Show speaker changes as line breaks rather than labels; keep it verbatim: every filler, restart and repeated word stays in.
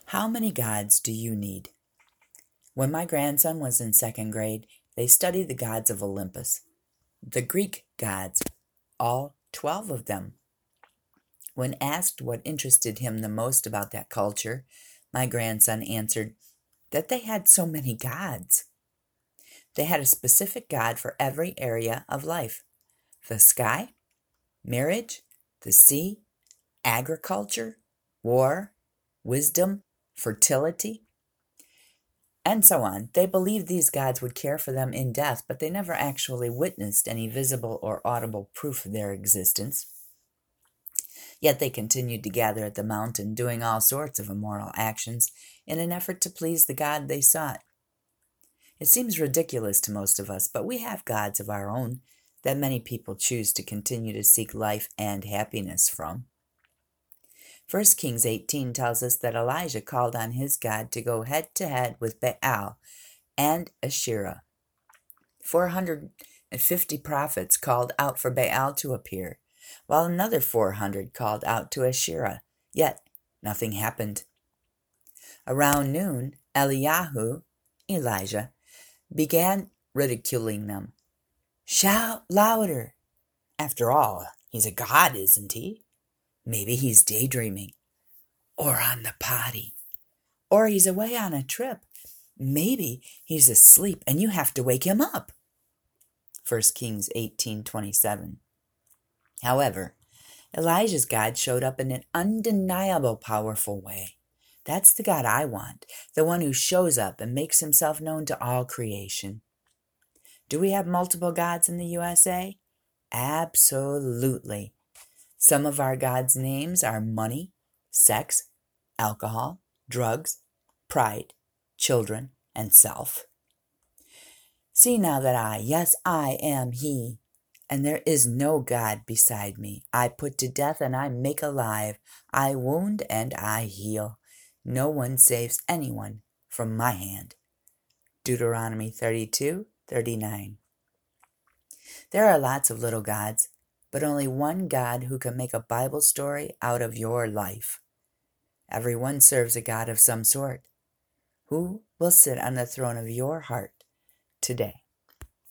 How many gods do you need? When my grandson was in second grade, they studied the gods of Olympus, the Greek gods, all twelve of them. When asked what interested him the most about that culture, my grandson answered that they had so many gods. They had a specific god for every area of life: the sky, marriage, the sea, agriculture, war, wisdom, fertility, and so on. They believed these gods would care for them in death, but they never actually witnessed any visible or audible proof of their existence. Yet they continued to gather at the mountain, doing all sorts of immoral actions in an effort to please the god they sought. It seems ridiculous to most of us, but we have gods of our own that many people choose to continue to seek life and happiness from. First Kings eighteen tells us that Elijah called on his God to go head-to-head with Baal and Asherah. four hundred fifty prophets called out for Baal to appear, while another four hundred called out to Asherah, yet nothing happened. Around noon, Eliyahu, Elijah, began ridiculing them. "Shout louder! After all, he's a god, isn't he? Maybe he's daydreaming, or on the potty, or he's away on a trip. Maybe he's asleep and you have to wake him up." First Kings eighteen twenty-seven. However, Elijah's God showed up in an undeniable, powerful way. That's the God I want, the one who shows up and makes himself known to all creation. Do we have multiple gods in the U S A? Absolutely. Some of our gods' names are money, sex, alcohol, drugs, pride, children, and self. See now that I, yes, I am He, and there is no God beside me. I put to death and I make alive. I wound and I heal. No one saves anyone from my hand. Deuteronomy thirty-two thirty-nine. There are lots of little gods, but only one God who can make a Bible story out of your life. Everyone serves a God of some sort. Who will sit on the throne of your heart today?